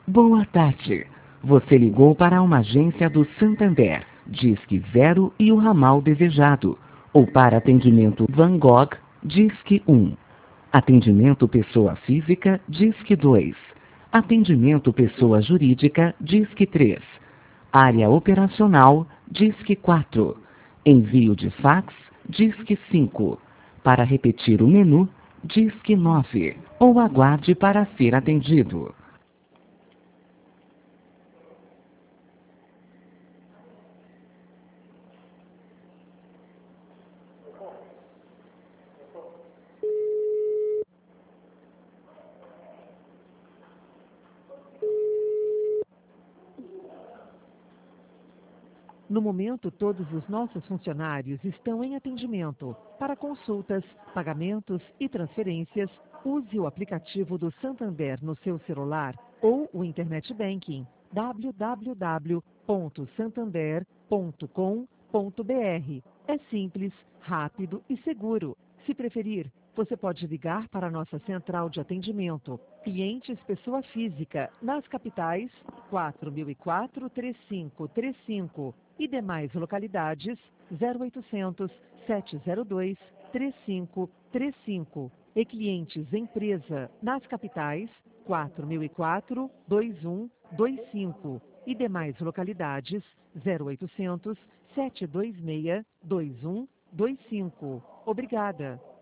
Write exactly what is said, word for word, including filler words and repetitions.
Boa tarde. Você ligou para uma agência do Santander, Disque Zero e o ramal desejado. Ou para atendimento Van Gogh, Disque um. Atendimento pessoa física, Disque dois. Atendimento pessoa jurídica, Disque três. Área operacional, Disque quatro. Envio de fax, Disque cinco. Para repetir o menu, Disque nove. Ou aguarde para ser atendido. No momento, todos os nossos funcionários estão em atendimento. Para consultas, pagamentos e transferências, use o aplicativo do Santander no seu celular ou o Internet Banking w w w ponto santander ponto com ponto b r. É simples, rápido e seguro. Se preferir, você pode ligar para a nossa central de atendimento, clientes pessoa física, nas capitais quatro mil e quatro, trinta e cinco trinta e cinco e demais localidades zero oitocentos, sete zero dois, três cinco três cinco e clientes empresa nas capitais quatro mil e quatro, vinte e um vinte e cinco e demais localidades zero oitocentos, sete dois seis, dois um dois cinco. Obrigada.